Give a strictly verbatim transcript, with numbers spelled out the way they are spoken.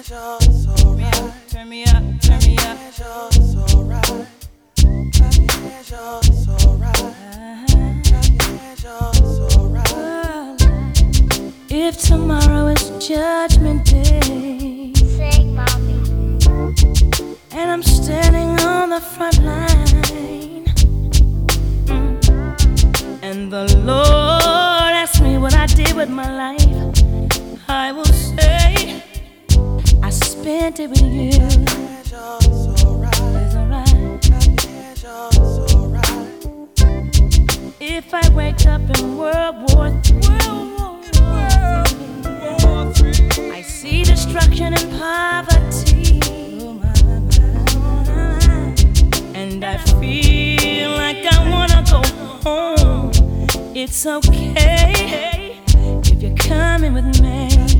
Turn me up, turn me up. If tomorrow is Judgment Day, Sing, mommy. and I'm standing on the front line, mm, and the Lord asks me what I did with my life, I will say I spent it with you. It's alright. If I wake up in World War Three, I see destruction and poverty, and I feel like I wanna go home. It's okay if you're coming with me.